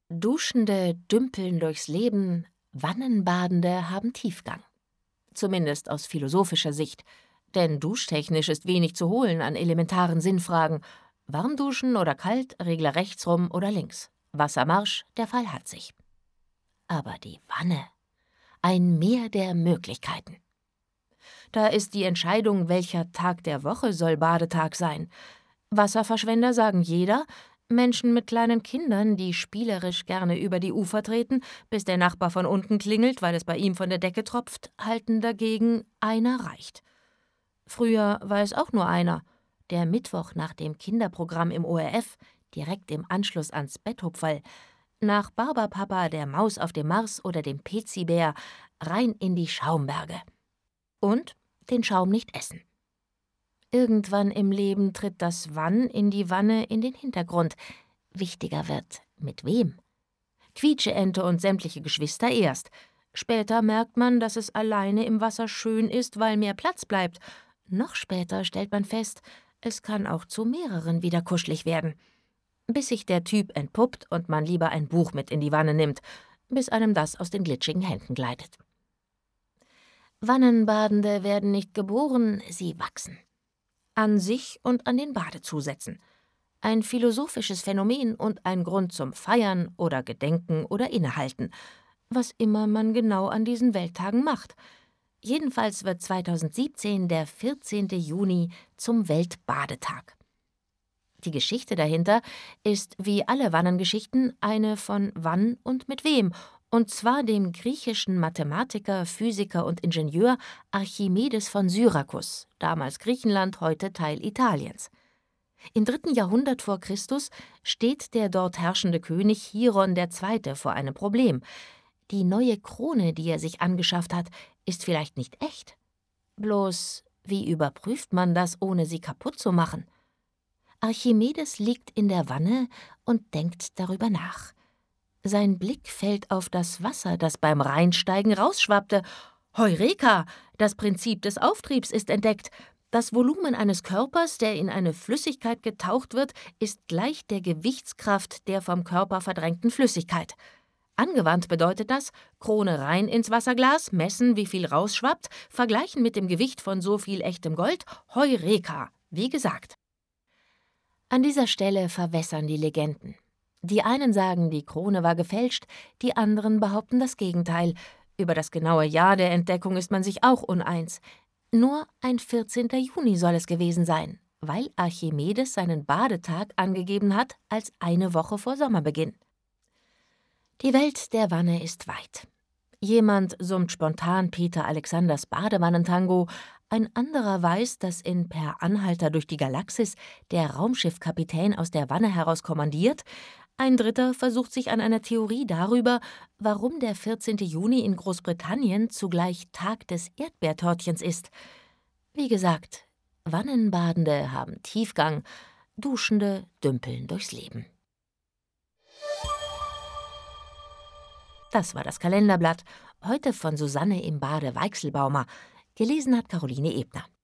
Duschende dümpeln durchs Leben, Wannenbadende haben Tiefgang. Zumindest aus philosophischer Sicht. Denn duschtechnisch ist wenig zu holen an elementaren Sinnfragen. Warm duschen oder kalt, Regler rechts rum oder links. Wassermarsch, der Fall hat sich. Aber die Wanne, ein Meer der Möglichkeiten. Da ist die Entscheidung, welcher Tag der Woche soll Badetag sein. Wasserverschwender sagen jeder, Menschen mit kleinen Kindern, die spielerisch gerne über die Ufer treten, bis der Nachbar von unten klingelt, weil es bei ihm von der Decke tropft, halten dagegen, einer reicht. Früher war es auch nur einer, der Mittwoch nach dem Kinderprogramm im ORF, direkt im Anschluss ans Betthupferl, nach Barbapapa, der Maus auf dem Mars oder dem Pezibär, rein in die Schaumberge. Und den Schaum nicht essen. Irgendwann im Leben tritt das Wann in die Wanne in den Hintergrund. Wichtiger wird, mit wem? Quietscheente und sämtliche Geschwister erst. Später merkt man, dass es alleine im Wasser schön ist, weil mehr Platz bleibt. Noch später stellt man fest, es kann auch zu mehreren wieder kuschelig werden. Bis sich der Typ entpuppt und man lieber ein Buch mit in die Wanne nimmt, bis einem das aus den glitschigen Händen gleitet. Wannenbadende werden nicht geboren, sie wachsen. An sich und an den Badezusätzen. Ein philosophisches Phänomen und ein Grund zum Feiern oder Gedenken oder Innehalten, was immer man genau an diesen Welttagen macht. Jedenfalls wird 2017 der 14. Juni zum Weltbadetag. Die Geschichte dahinter ist wie alle Wannengeschichten eine von wann und mit wem, und zwar dem griechischen Mathematiker, Physiker und Ingenieur Archimedes von Syrakus, damals Griechenland, heute Teil Italiens. Im 3. Jahrhundert vor Christus steht der dort herrschende König Chiron II. Vor einem Problem. Die neue Krone, die er sich angeschafft hat, ist vielleicht nicht echt. Bloß, wie überprüft man das, ohne sie kaputt zu machen? Archimedes liegt in der Wanne und denkt darüber nach. Sein Blick fällt auf das Wasser, das beim Reinsteigen rausschwappte. Heureka! Das Prinzip des Auftriebs ist entdeckt. Das Volumen eines Körpers, der in eine Flüssigkeit getaucht wird, ist gleich der Gewichtskraft der vom Körper verdrängten Flüssigkeit. Angewandt bedeutet das, Krone rein ins Wasserglas, messen, wie viel rausschwappt, vergleichen mit dem Gewicht von so viel echtem Gold. Heureka! Wie gesagt. An dieser Stelle verwässern die Legenden. Die einen sagen, die Krone war gefälscht, die anderen behaupten das Gegenteil. Über das genaue Jahr der Entdeckung ist man sich auch uneins. Nur ein 14. Juni soll es gewesen sein, weil Archimedes seinen Badetag angegeben hat als eine Woche vor Sommerbeginn. Die Welt der Wanne ist weit. Jemand summt spontan Peter Alexanders Badewannentango, ein anderer weiß, dass in Per Anhalter durch die Galaxis der Raumschiffkapitän aus der Wanne heraus kommandiert, ein dritter versucht sich an einer Theorie darüber, warum der 14. Juni in Großbritannien zugleich Tag des Erdbeertortchens ist. Wie gesagt, Wannenbadende haben Tiefgang, Duschende dümpeln durchs Leben. Das war das Kalenderblatt, heute von Susanne im Bade Weichselbaumer. Gelesen hat Caroline Ebner.